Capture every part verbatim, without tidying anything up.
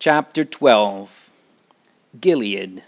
Chapter twelve. Gilead.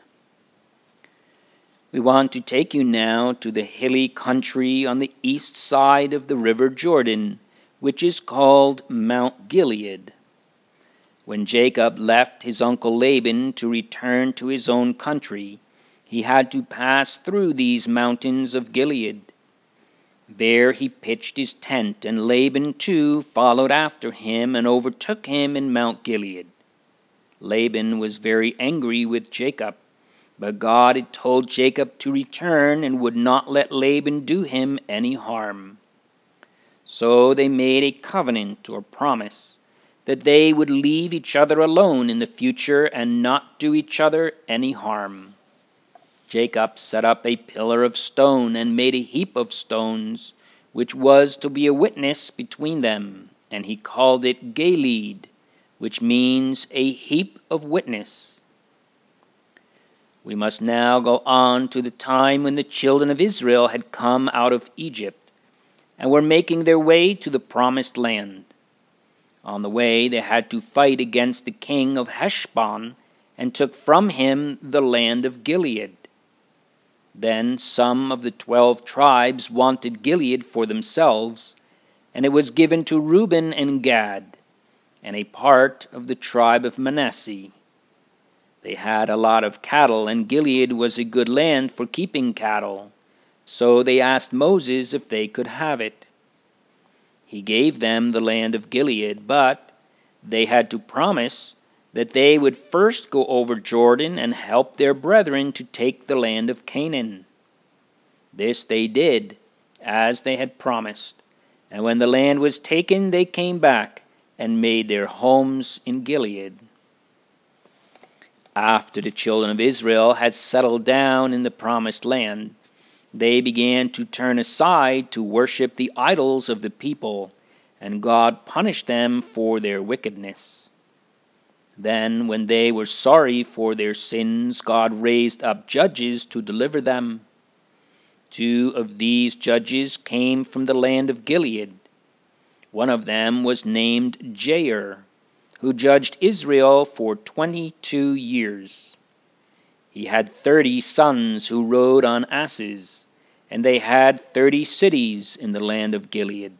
We want to take you now to the hilly country on the east side of the river Jordan, which is called Mount Gilead. When Jacob left his uncle Laban to return to his own country, he had to pass through these mountains of Gilead. There he pitched his tent, and Laban too followed after him and overtook him in Mount Gilead. Laban was very angry with Jacob, but God had told Jacob to return and would not let Laban do him any harm. So they made a covenant or promise that they would leave each other alone in the future and not do each other any harm. Jacob set up a pillar of stone and made a heap of stones, which was to be a witness between them, and he called it Gilead, which means a heap of witness. We must now go on to the time when the children of Israel had come out of Egypt and were making their way to the promised land. On the way they had to fight against the king of Heshbon and took from him the land of Gilead. Then some of the twelve tribes wanted Gilead for themselves, and it was given to Reuben and Gad, and a part of the tribe of Manasseh. They had a lot of cattle, and Gilead was a good land for keeping cattle, so they asked Moses if they could have it. He gave them the land of Gilead, but they had to promise that they would first go over Jordan and help their brethren to take the land of Canaan. This they did, as they had promised, and when the land was taken, they came back and made their homes in Gilead. After the children of Israel had settled down in the promised land, they began to turn aside to worship the idols of the people, and God punished them for their wickedness. Then, when they were sorry for their sins, God raised up judges to deliver them. Two of these judges came from the land of Gilead. One of them was named Jair, who judged Israel for twenty-two years. He had thirty sons who rode on asses, and they had thirty cities in the land of Gilead.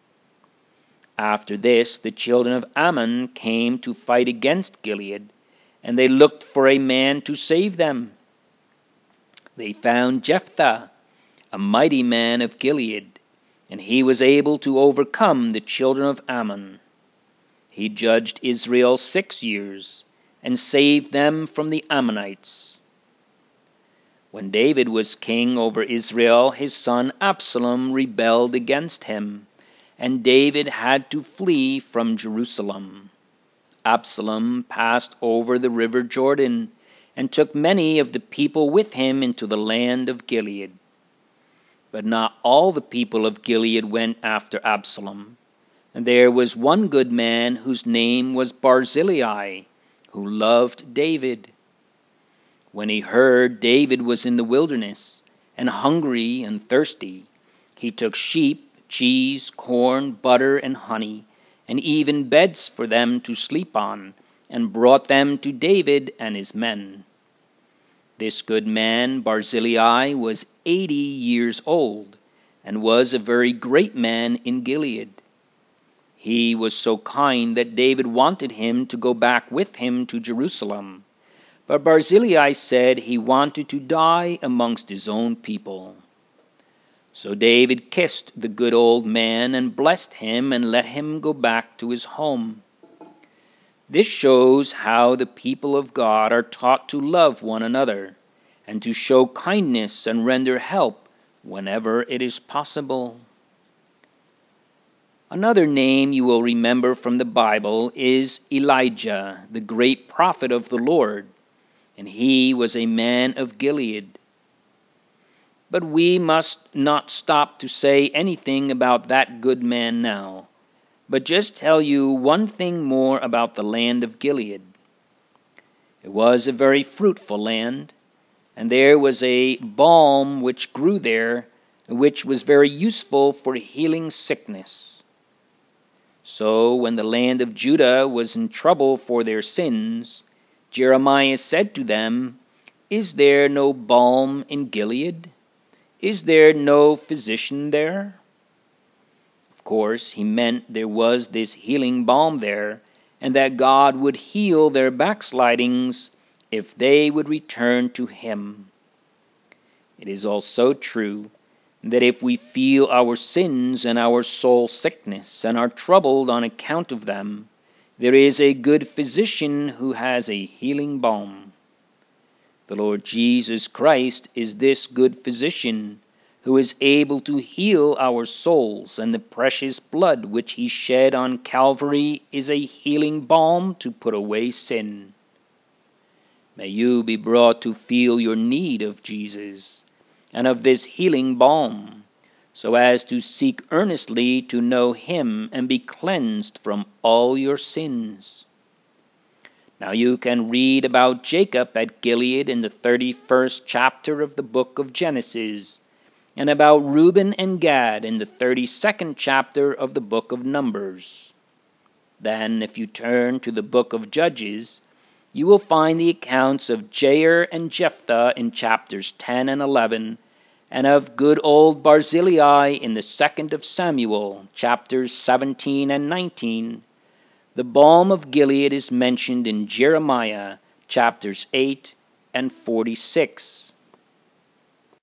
After this, the children of Ammon came to fight against Gilead, and they looked for a man to save them. They found Jephthah, a mighty man of Gilead, and he was able to overcome the children of Ammon. He judged Israel six years, and saved them from the Ammonites. When David was king over Israel, his son Absalom rebelled against him, and David had to flee from Jerusalem. Absalom passed over the river Jordan, and took many of the people with him into the land of Gilead. But not all the people of Gilead went after Absalom. And there was one good man whose name was Barzillai, who loved David. When he heard David was in the wilderness, and hungry and thirsty, he took sheep, cheese, corn, butter, and honey, and even beds for them to sleep on, and brought them to David and his men. This good man, Barzillai, was eighty years old, and was a very great man in Gilead. He was so kind that David wanted him to go back with him to Jerusalem. But Barzillai said he wanted to die amongst his own people. So David kissed the good old man and blessed him and let him go back to his home. This shows how the people of God are taught to love one another and to show kindness and render help whenever it is possible. Another name you will remember from the Bible is Elijah, the great prophet of the Lord, and he was a man of Gilead. But we must not stop to say anything about that good man now, but just tell you one thing more about the land of Gilead. It was a very fruitful land, and there was a balm which grew there, which was very useful for healing sickness. So when the land of Judah was in trouble for their sins, Jeremiah said to them, Is there no balm in Gilead? Is there no physician there? Of course, he meant there was this healing balm there, and that God would heal their backslidings if they would return to him. It is also true that if we feel our sins and our soul sickness and are troubled on account of them, there is a good physician who has a healing balm. The Lord Jesus Christ is this good physician who is able to heal our souls, and the precious blood which he shed on Calvary is a healing balm to put away sin. May you be brought to feel your need of Jesus and of this healing balm, so as to seek earnestly to know him and be cleansed from all your sins. Now you can read about Jacob at Gilead in the thirty-first chapter of the book of Genesis, and about Reuben and Gad in the thirty-second chapter of the book of Numbers. Then, if you turn to the book of Judges, you will find the accounts of Jair and Jephthah in chapters ten and eleven, and of good old Barzillai in the second of Samuel, chapters seventeen and nineteen. The balm of Gilead is mentioned in Jeremiah, chapters eight and forty-six.